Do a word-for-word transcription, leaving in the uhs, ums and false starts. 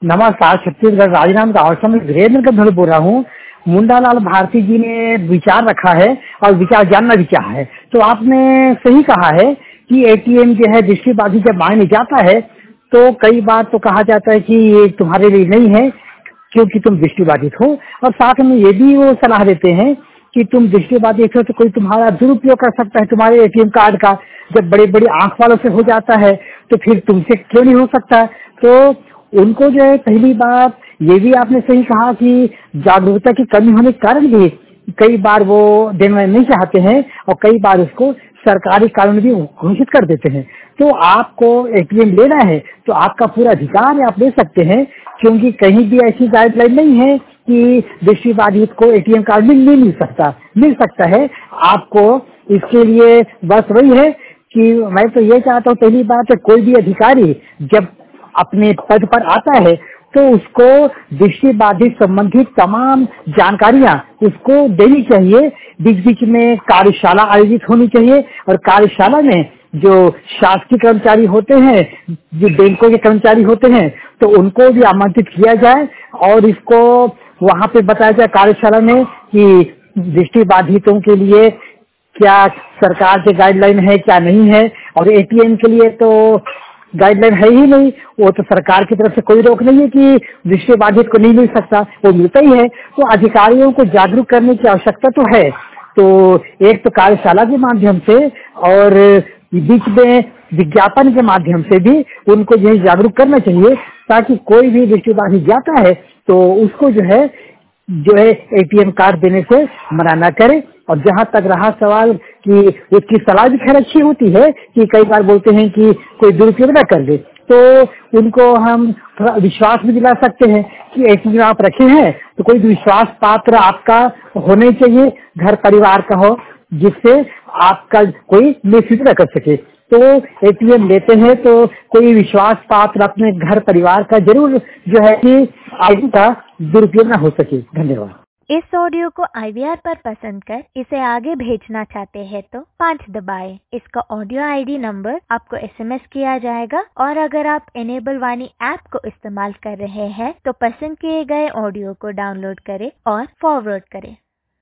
नमस्कार, छत्तीसगढ़ राजनांदगांव गाँव से मैं वीरेंद्र का धड़ बोल रहा हूँ। मुंडालाल भारती जी ने विचार रखा है और विचार जानना भी चाहा है। तो आपने सही कहा है कि एटीएम जो है दृष्टिबाधित जब मांगने जाता है तो कई बार तो कहा जाता है कि ये तुम्हारे लिए नहीं है क्योंकि तुम दृष्टिबाधित हो, और साथ में ये भी वो सलाह देते हैं कि तुम दृष्टिबाधित हो तो कोई तुम्हारा दुरुपयोग कर सकता है तुम्हारे एटीएम कार्ड का। जब बड़े बड़े आंख वालों से हो जाता है तो फिर तुमसे क्यों नहीं हो सकता। तो उनको जो है पहली बात ये भी आपने सही कहा कि जागरूकता की कमी होने के कारण भी कई बार वो देना नहीं चाहते हैं और कई बार उसको सरकारी कानून भी घोषित कर देते हैं। तो आपको एटीएम लेना है तो आपका पूरा अधिकार है, आप ले सकते हैं, क्योंकि कहीं भी ऐसी गाइडलाइन नहीं है कि दृष्टिबाधित को एटीएम कार्ड मिल नहीं मिल सकता मिल सकता है आपको। इसके लिए बस वही है कि मैं तो ये चाहता हूँ, पहली बात है कोई भी अधिकारी जब अपने पद पर आता है तो उसको दृष्टिबाधित संबंधित तमाम जानकारियां उसको देनी चाहिए। बीच बीच में कार्यशाला आयोजित होनी चाहिए और कार्यशाला में जो शासकीय कर्मचारी होते हैं, जो बैंकों के कर्मचारी होते हैं, तो उनको भी आमंत्रित किया जाए और इसको वहां पे बताया जाए कार्यशाला में कि दृष्टिबाधितों के लिए क्या सरकार के गाइडलाइन है क्या नहीं है। और एटीएम के लिए तो गाइडलाइन है ही नहीं, वो तो सरकार की तरफ से कोई रोक नहीं है कि दृष्टिबाधित को नहीं मिल सकता, वो मिलता ही है। तो अधिकारियों को जागरूक करने की आवश्यकता तो है। तो एक तो कार्यशाला के माध्यम से और बीच में विज्ञापन के माध्यम से भी उनको जो है जागरूक करना चाहिए, ताकि कोई भी दृष्टिबाधित जाता है तो उसको जो है जो है एटीएम कार्ड देने से मना न करे। और जहाँ तक रहा सवाल कि उसकी सलाह भी खैर अच्छी होती है कि कई बार बोलते हैं कि कोई दुरुपयोग न कर ले, तो उनको हम थोड़ा विश्वास भी दिला सकते हैं कि एटीएम आप रखे हैं तो कोई विश्वास पात्र आपका होना चाहिए, घर परिवार का हो, जिससे आपका कोई मिसयूज न कर सके। तो एटीएम लेते हैं तो कोई विश्वास पात्र अपने घर परिवार का जरूर जो है कि आईडी का दुरुपयोग न हो सके। धन्यवाद। इस ऑडियो को आई वी आर पर पसंद कर इसे आगे भेजना चाहते हैं तो पाँच दबाएं। इसका ऑडियो आईडी नंबर आपको एसएमएस किया जाएगा, और अगर आप इनेबल वाणी ऐप को इस्तेमाल कर रहे हैं तो पसंद किए गए ऑडियो को डाउनलोड करें और फॉरवर्ड करें।